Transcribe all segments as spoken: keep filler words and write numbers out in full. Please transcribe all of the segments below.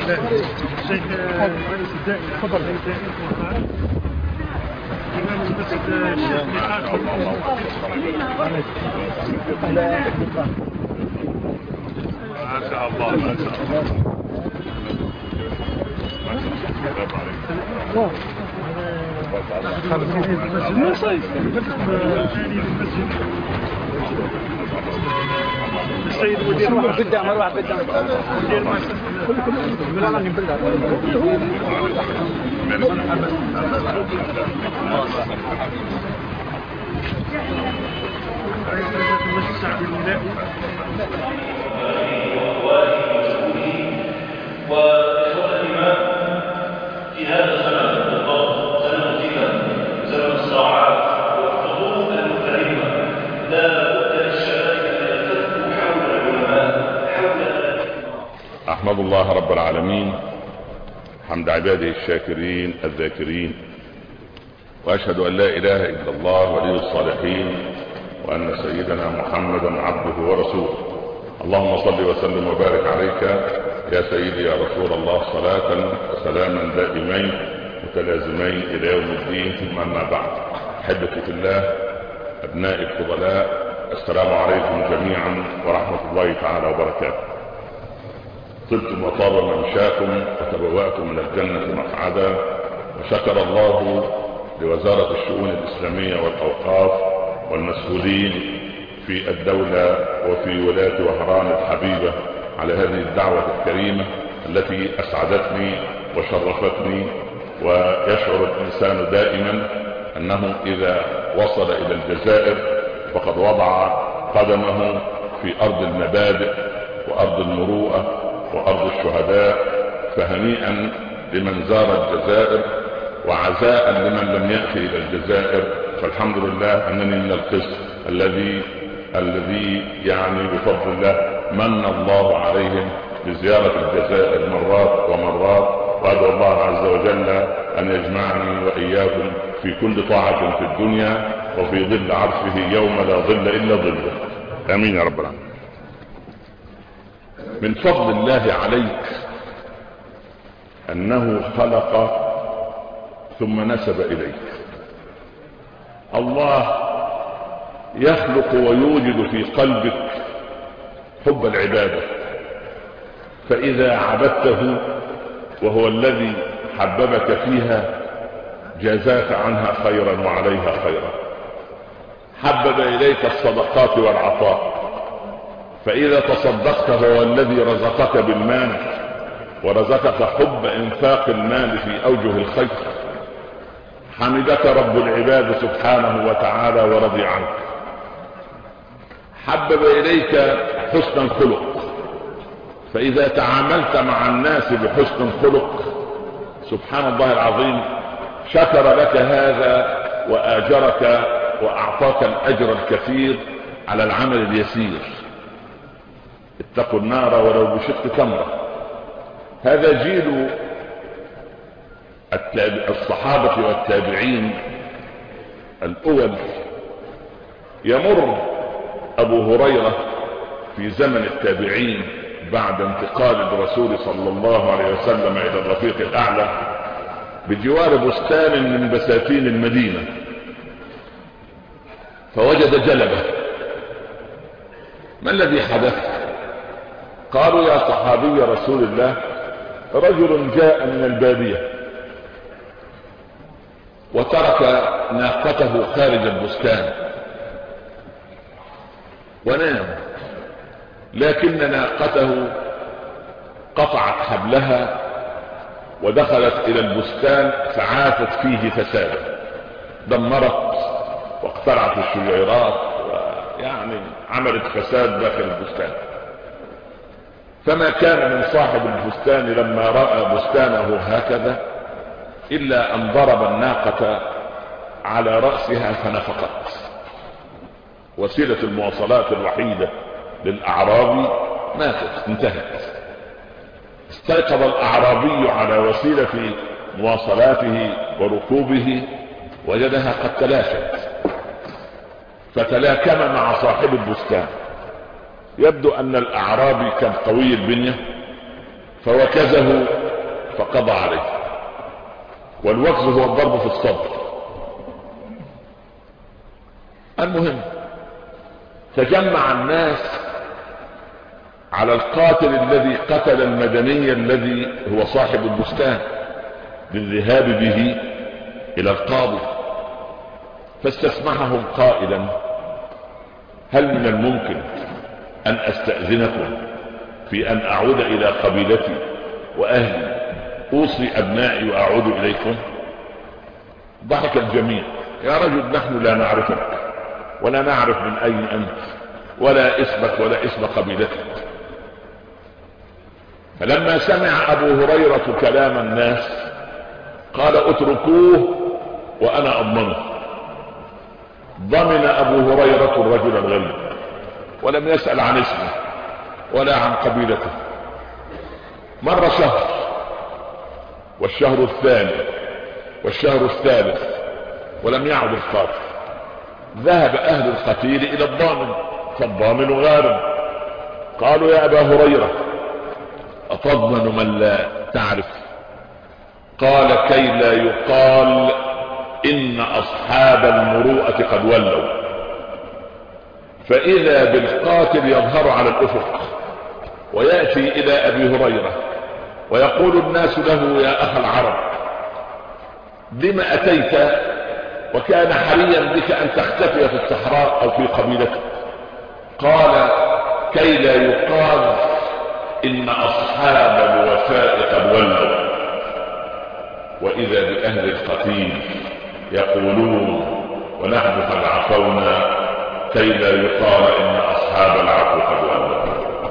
الشيخ رئيس الدائرة تفضل إمام المسجد الشيخ ميقات. ما شاء الله ما شاء الله ما شاء السيد مدير بدأ مروح بدأ مدير مؤسسة رئيس المجلس الشعبي الملائي وإخوة الإمام في هذا الزمن بالضبط زمن فتن زمن الصراعات والحروب المختلفة لا بد للشباب أن يلتفوا حول العلماء حول أحمد الله رب العالمين حمد عباده الشاكرين الذاكرين، وأشهد أن لا إله إلا الله ولي الصالحين، وأن سيدنا محمدا عبده ورسوله. اللهم صل وسلم وبارك عليك يا سيدي يا رسول الله صلاة وسلاما دائمين متلازمين إلى يوم الدين، ثم أما بعد. أحبتي في الله، أبنائي الفضلاء، السلام عليكم جميعا ورحمة الله تعالى وبركاته. طبتم وطاب ممشاكم وتبوأتم من الجنة مقعدا، وشكر الله لوزارة الشؤون الإسلامية والأوقاف والمسؤولين في الدولة وفي ولاية وهران الحبيبة على هذه الدعوة الكريمة التي أسعدتني وشرفتني. ويشعر الإنسان دائما أنه إذا وصل إلى الجزائر فقد وضع قدمه في أرض المبادئ وأرض المروءة وأرض الشهداء. فهنيئا لمن زار الجزائر وعزاء لمن لم يأتي إلى الجزائر. فالحمد لله أنني من القسم الذي الذي يعني بفضل الله من الله عليهم بزيارة الجزائر مرات ومرات، وأدعو الله عز وجل أن يجمعني وإياكم في كل طاعة في الدنيا وفي ظل عرشه يوم لا ظل إلا ظله. آمين يا رب العالمين. من فضل الله عليك أنه خلق ثم نسب إليك. الله يخلق ويوجد في قلبك حب العبادة، فإذا عبدته وهو الذي حببك فيها جازاك عنها خيرا وعليها خيرا. حبب إليك الصدقات والعطاء، فإذا تصدقت هو الذي رزقك بالمال ورزقك حب إنفاق المال في أوجه الخير. حمدك رب العباد سبحانه وتعالى ورضي عنك. حبب إليك حسن الخلق، فإذا تعاملت مع الناس بحسن الخلق سبحان الله العظيم شكر لك هذا وآجرك وأعطاك الأجر الكثير على العمل اليسير. اتقوا النار ولو بشق تمرة. هذا جيل الصحابة والتابعين الأول. يمر أبو هريرة في زمن التابعين بعد انتقال الرسول صلى الله عليه وسلم إلى الرفيق الأعلى بجوار بستان من بساتين المدينة، فوجد جلبة. ما الذي حدث؟ قالوا يا صحابي رسول الله، رجل جاء من البادية وترك ناقته خارج البستان ونام، لكن ناقته قطعت حبلها ودخلت إلى البستان فعافت فيه فسادا، دمرت واقترعت الشجيرات ويعني عملت فساد داخل البستان. فما كان من صاحب البستان لما رأى بستانه هكذا إلا أن ضرب الناقة على رأسها فنفقت. وسيلة المواصلات الوحيدة للأعرابي ماتت، انتهت. استيقظ الأعرابي على وسيلة مواصلاته وركوبه وجدها قد تلاشت، فتلاكم مع صاحب البستان. يبدو أن الأعرابي كان قوي البنية، فوكزه فقضى عليه. والوكز هو الضرب في الصدر. المهم تجمع الناس على القاتل الذي قتل المدني الذي هو صاحب البستان للذهاب به الى القاضي، فاستسمحهم قائلا: هل من الممكن ان استأذنكم في ان اعود الى قبيلتي واهلي، اوصي ابنائي واعود اليكم؟ ضحك الجميع: يا رجل نحن لا نعرفك ولا نعرف من اين انت ولا اسمك ولا اسم قبيلتك. فلما سمع ابو هريرة كلام الناس قال: اتركوه وانا اضمنه. ضمن ابو هريرة الرجل الغني ولم يسأل عن اسمه ولا عن قبيلته. مر شهر والشهر الثاني والشهر الثالث ولم يعد القاتل. ذهب اهل القتيل الى الضامن فالضامن غارم. قالوا: يا ابا هريرة أتضمن من لا تعرف؟ قال: كي لا يقال إن أصحاب المروءة قد ولوا. فإذا بالقاتل يظهر على الأفق ويأتي إلى أبي هريرة ويقول الناس له: يا أخ العرب، لما أتيت وكان حريا بك أن تختفي في الصحراء أو في قبيلتك؟ قال: كي لا يقال إن أصحاب الوفاء قد ولوا. وإذا بأهل القتيل يقولون: ونحن قد عفونا، كي لا يقال إن أصحاب العفو قد ولوا.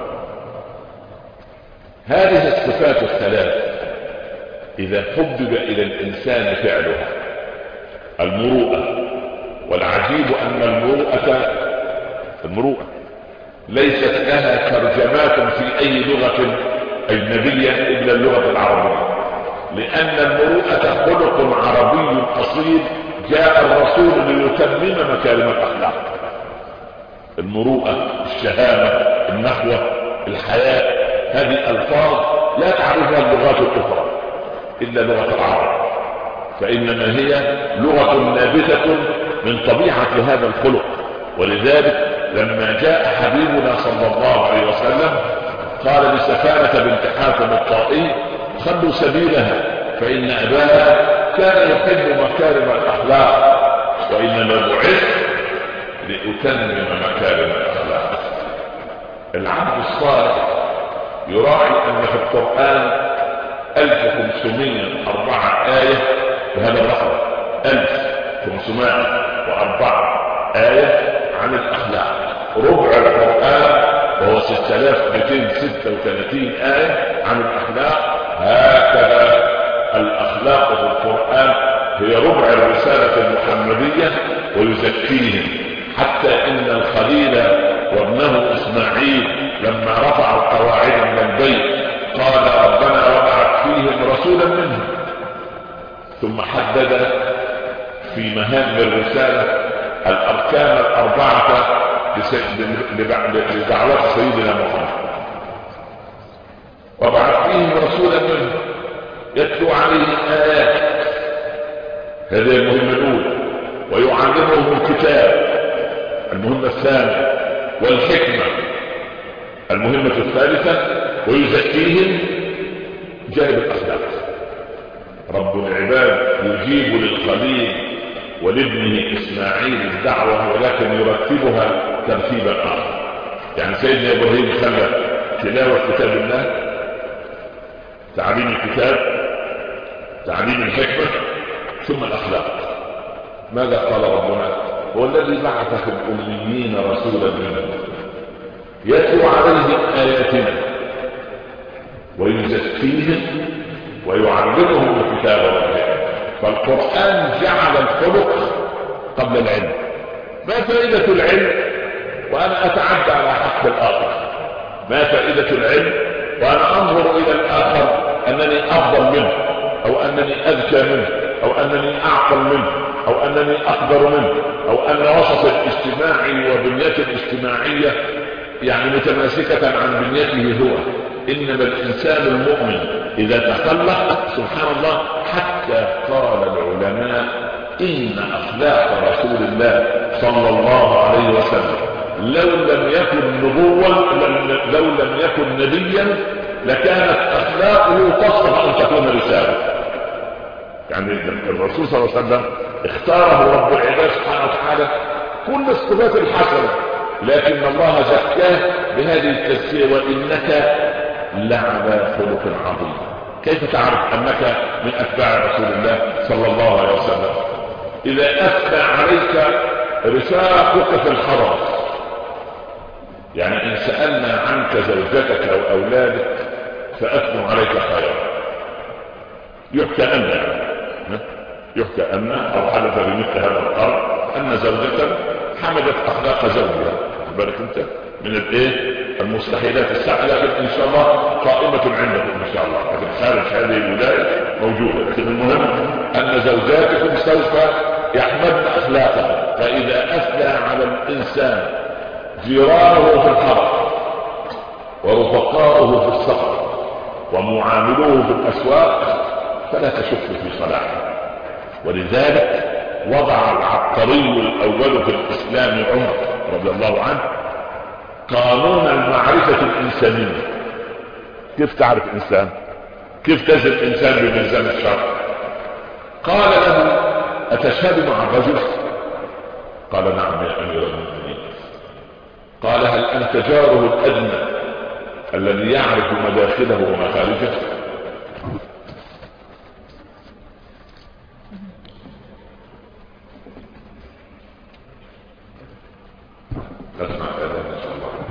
هذه الصفات الثلاث إذا حبب إلى الإنسان فعلها: المروءة، والعجيب أن المروءة المروءة ليست لها ترجمات في اي لغة اجنبية الا اللغة العربية، لان المروءة خلق عربي اصيل جاء الرسول ليتمم مكارم الاخلاق. المروءة، الشهامة، النخوة، الحياء، هذه الفاظ لا تعرفها اللغات الاخرى الا لغة العرب، فانما هي لغة نابتة من طبيعة هذا الخلق. ولذلك لما جاء حبيبنا صلى الله عليه وسلم قال لسفانة بنت حاتم الطائي: خلوا سبيلها فإن أباها كان يحب مكارم الأخلاق، وإنما بعثت لأتمم مكارم الأخلاق. العبد الصالح يراعي أن في القرآن ألف وخمسمائة وأربعة آية بهذا الرقم، ألف وخمسمائة وأربعة آية عن الأخلاق. ربع القرآن وهو ستة آلاف ومئتين وستة وثلاثين آية عن الأخلاق. هكذا الأخلاق في القرآن هي ربع الرسالة المحمدية ويزكيهم، حتى إن الخليل وابنه إسماعيل لما رفع القواعد من البيت قال: ربنا وابعث فيهم رسولا منهم. ثم حدد في مهام الرسالة الأركان الأربعة لدعوة سيدنا محمد. وبعث فيهم رسولا منه يتلو عليهم آيات، هذه المهمة الأولى، ويعلمهم الكتاب، المهمة الثانية، والحكمة، المهمة الثالثة، ويزكيهم، جانب الأخلاق. رب العباد يجيب للخليل ولابنه إسماعيل الدعوة، ولكن يرتبها ترتيبا آخر. يعني سيدنا إبراهيم خلى تلاوة كتاب الله، تعليم الكتاب، تعليم الحكمة، ثم الأخلاق. ماذا قال ربنا؟ هو الذي بعث في الأميين رسولا منهم يتلو عليهم آياتنا ويزكيهم ويعلمهم الكتاب والحكمة. فالقرآن جعل الخلق قبل العلم. ما فائدة العلم وأنا أتعدى على حق الآخر؟ ما فائدة العلم وأنا أنظر إلى الآخر أنني أفضل منه، أو أنني أذكى منه، أو أنني أعقل منه، أو أنني أقدر منه، أو أن وسط الاجتماعي وبنيته الاجتماعية يعني متماسكة عن بنيته هو؟ انما الانسان المؤمن اذا تخلق سبحان الله، حتى قال العلماء ان اخلاق رسول الله صلى الله عليه وسلم لو لم يكن نبوا لو لم يكن نبيا لكانت اخلاقه تصلح ان تكون رساله. يعني الرسول صلى الله عليه وسلم اختاره رب العباد سبحانه وتعالى كل الصفات الحسنه، لكن الله زكاه بهذه التزكيه: وانك لعلى خلق عظيم. كيف تعرف انك من اتباع رسول الله صلى الله عليه وسلم؟ اذا اثنى عليك رفاقك في الحرم، يعني ان سالنا عنك زوجتك او اولادك فاثنوا عليك خيرا، يحكى ان يعني يحكى ان او حدث بمثل هذا القرن ان زوجة حمدت اخلاق زوجها، بالك انت من الايه المستحيلات الساعه، لكن ان شاء الله قائمه عندكم ان شاء الله، لكن خارج هذه الولايه موجوده. لكن المهم ان زوجاتكم سوف يحمدن اخلاقهم، فاذا اثنى على الانسان جيرانه في الحرم ورفقاؤه في السفر ومعاملوه في الاسواق فلا تشك في صلاحه. ولذلك وضع العبقري الاول في الاسلام عمر رضي الله عنه قانون المعرفة الانسانية. كيف تعرف انسان؟ كيف تزن انسان بميزان الشرع؟ قال له: اتشهد مع الرجل؟ قال: نعم يا امير المؤمنين. قال: هل انت جاره الادنى الذي يعرف مداخله ومخارجه؟ اسمع كلام ان شاء الله.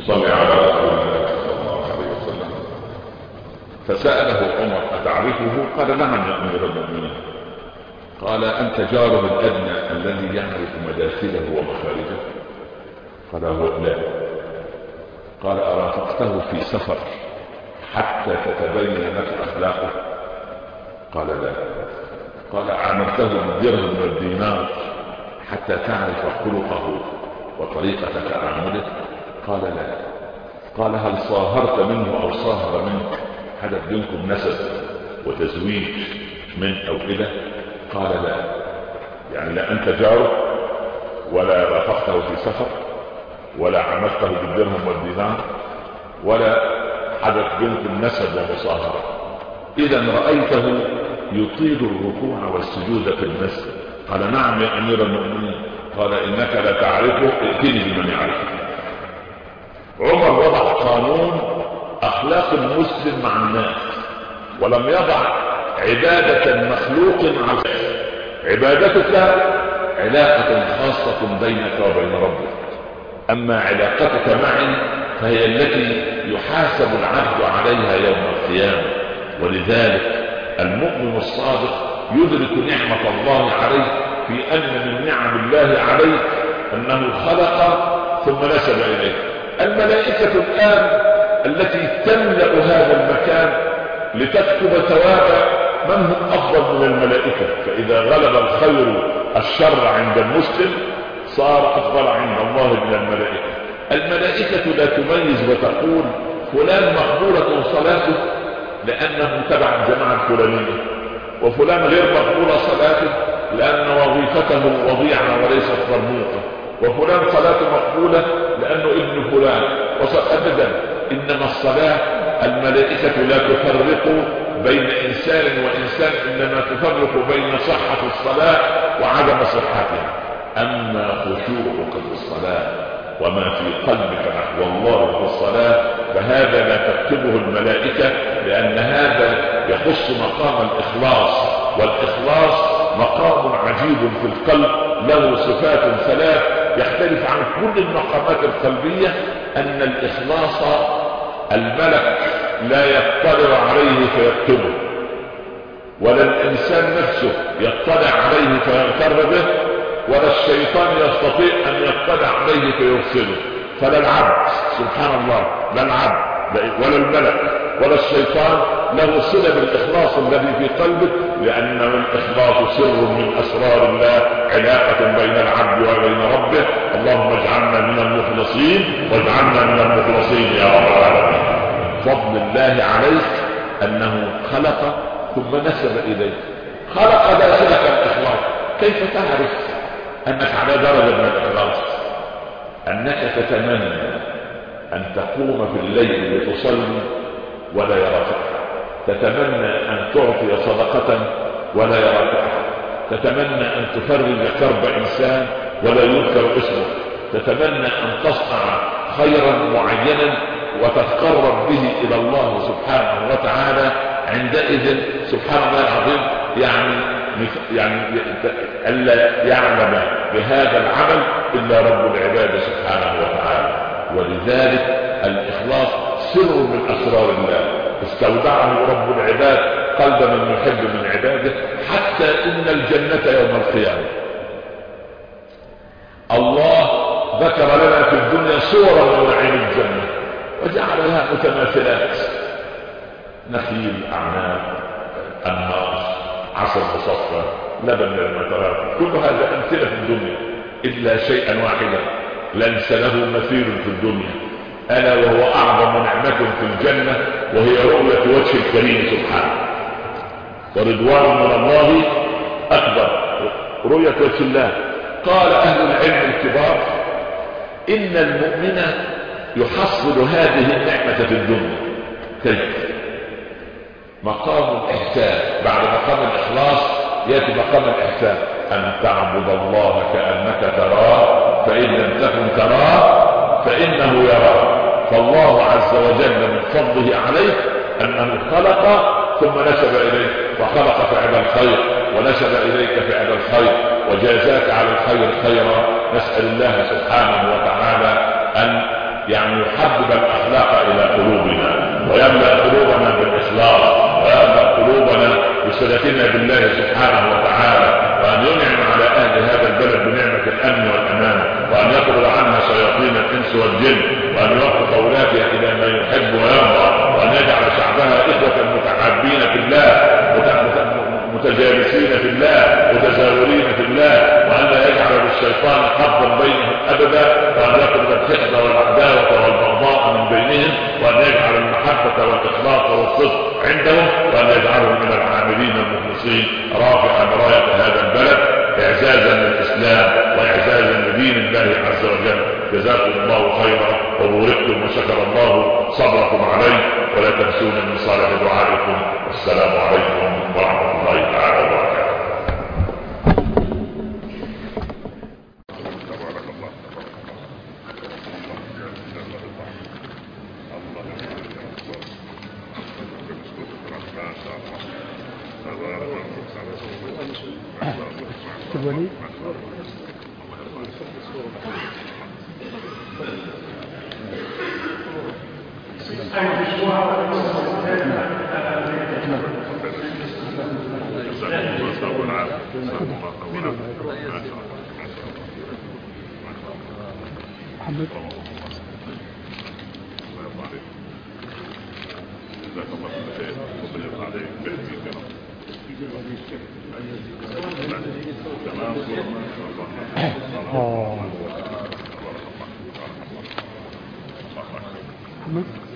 صلى على رسول الله صلى الله عليه وسلم. فسأله عمر أتعرفه؟ قال نعم يا أمير المؤمنين. قال أنت جاره الأدنى الذي يعرف مداخله ومخارجه؟ قال هو لا. قال أرافقته في سفر حتى تتبين لك أخلاقه؟ قال لا. قال عاملته بالدرهم والدينار حتى تعرف خلقه وطريقة تعامله؟ قال لا. قال هل صاهرت منه أو صاهر منك؟ حدث بينكم نسب وتزويج من أو إلى؟ قال لا. يعني لا أنت جاره ولا رافقته في سفر ولا عاملته بالدرهم والدينار ولا حدث بينكم نسب ومصاهرة. إذا رأيته يطيل الركوع والسجود في المسجد؟ قال نعم يا أمير المؤمنين. قال إنك لا تعرفه، ائتني بمن يعرفه. عمر وضع قانون أخلاق المسلم مع الناس، ولم يضع عبادة مخلوق على عبادتك علاقة خاصة بينك وبين ربك، أما علاقتك معي فهي التي يحاسب العبد عليها يوم القيامة. ولذلك المؤمن الصادق يدرك نعمة الله عليه في أن من نعم الله عليه أنه خلق ثم نسب إليه. الملائكة الآن التي تملأ هذا المكان لتكتب ثواب من هم أفضل من الملائكة، فإذا غلب الخير الشر عند المسلم صار أفضل عند الله من الملائكة. الملائكة لا تميز وتقول فلان مقبولة صلاته لأنه تبع الجماعة الفلانية، وفلان غير مقبولة صلاته لأن وظيفته وضيعة وليست مرموقة، وفلان صلاته مقبولة لأنه ابن فلان. أبدا، إنما الصلاة الملائكة لا تفرق بين إنسان وإنسان، إنما تفرق بين صحة الصلاة وعدم صحتها. أما خشوعك في الصلاة وما في قلبك نحو الله في الصلاة فهذا لا تكتبه الملائكة، لأن هذا يخص مقام الإخلاص، والإخلاص مقام عجيب في القلب له صفات ثلاث يختلف عن كل المقامات القلبية. أن الإخلاص الملك لا يطلع عليه فيكتبه، ولا الإنسان نفسه يطلع عليه فيغتر به، ولا الشيطان يستطيع أن يطلع عليه فيرسله. فلا العبد سبحان الله، لا العبد ولا الملك ولا الشيطان له صلة بالإخلاص الذي في قلبك، لأن الإخلاص سر من أسرار الله، علاقة بين العبد وبين ربه. اللهم اجعلنا من المخلصين واجعلنا من المخلصين يا رب العالمين. فضل الله عليك أنه خلق ثم نسب إليك، خلق داخلك الإخلاص. كيف تعرف أنك على درجة من الإخلاص؟ أنك تتمنى أن تقوم في الليل لتصلي ولا يراك أحد، تتمنى أن تعطي صدقة ولا يراك أحد، تتمنى أن تفرج كرب إنسان ولا يذكر اسمه، تتمنى أن تصنع خيرا معينا وتتقرب به إلى الله سبحانه وتعالى. عندئذ سبحان الله العظيم يعني يعني ألا يعلم بهذا العمل إلا رب العباد سبحانه وتعالى. ولذلك الإخلاص سر من أسرار الله، استودعه رب العباد قلب من يحب من عباده، حتى إن الجنة يوم القيامة الله ذكر لنا في الدنيا صورا من نعيم الجنة وجعل لها متماثلات، نخيل، أعناب، أنهار، عسل مصفى، لبن للمطرات، كل هذا أمثلة في الدنيا إلا شيئا واحدا ليس له مثيل في الدنيا، ألا وهو أعظم نعمة في الجنة، وهي رؤية وجه الكريم سبحانه. ورضوان من الله أكبر، رؤية وجه الله. قال أهل العلم الكبار إن المؤمن يحصل هذه النعمة في الدنيا. كيف؟ مقام الإحسان، بعد مقام الإخلاص يأتي مقام الإحسان، أن تعبد الله كأنك تراه فإن لم تكن تراه فإنه يراك. فالله عز وجل من فضله عليك أنه خلق ثم نسب إليك، وخلق فعل الخير ونسب إليك فعل الخير وجازاك على الخير خيرا. نسأل الله سبحانه وتعالى أن يعني يحبب الاخلاق الى قلوبنا ويملا قلوبنا بالاخلاص ويملا قلوبنا بصلتنا بالله سبحانه وتعالى، وان ينعم على اهل هذا البلد بنعمه الامن والامان، وان يطرد عنها شياطين الانس والجن، وان يوفق اولادها الى ما يحب ويرضى، وان يجعل شعبها اخوه متحابين في الله متجالسين في الله متزاورين في الله، وان لا يجعل للشيطان حظا بينهم ابدا، وان يطرد الحقد والعداوه والبغضاء من بينهم، وان يجعل المحبه والاخلاص والصدق عندهم، وان يجعلهم من العاملين المخلصين رافعا رايه هذا البلد اعزازا للاسلام واعزازا لدين الله عز وجل. جزاكم الله خيرا وبوركتم وشكر الله صبركم عليه، ولا تنسون من صالح دعائكم، والسلام عليكم ورحمه الله تعالى وبركاته. الوليد محمد اه